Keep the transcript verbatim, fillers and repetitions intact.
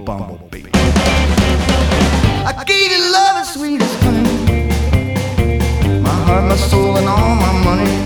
bumblebee. I gave you love as sweet as honey, my heart, my soul, and all my money.